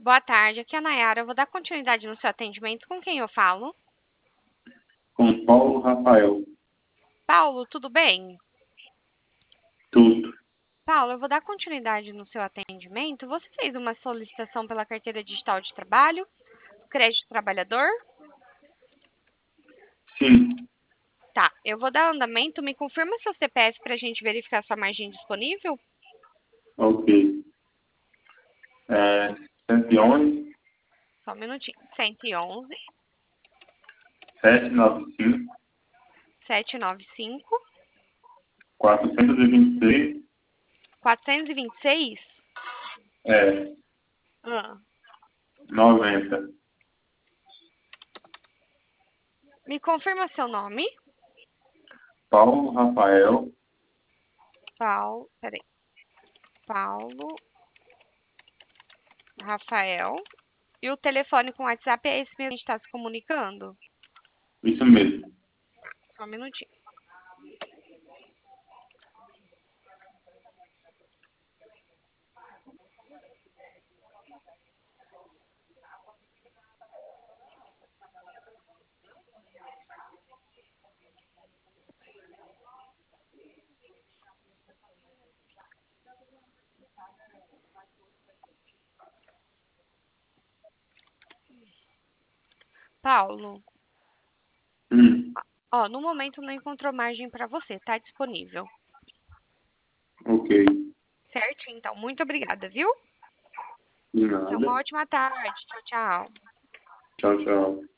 Boa tarde, aqui é a Nayara. Eu vou dar continuidade no seu atendimento. Com quem eu falo? Com Paulo Rafael. Paulo, tudo bem? Tudo. Paulo, eu vou dar continuidade no seu atendimento. Você fez uma solicitação pela carteira digital de trabalho, crédito trabalhador? Sim. Tá, eu vou dar andamento. Me confirma seu CPF para a gente verificar sua margem disponível? Ok. 111 Só um minutinho. 111 795 795 426 426. é, Ah. 90. Me confirma seu nome? Paulo Rafael. Peraí. Paulo Rafael. E o telefone com WhatsApp é esse mesmo que a gente está se comunicando? Isso mesmo. Só um minutinho. Paulo, Hum, ó, no momento não encontrou margem para você, tá disponível. ok. Certo? Então, muito obrigada, viu? De Então, uma nada. ótima tarde. Tchau, tchau. Tchau, tchau.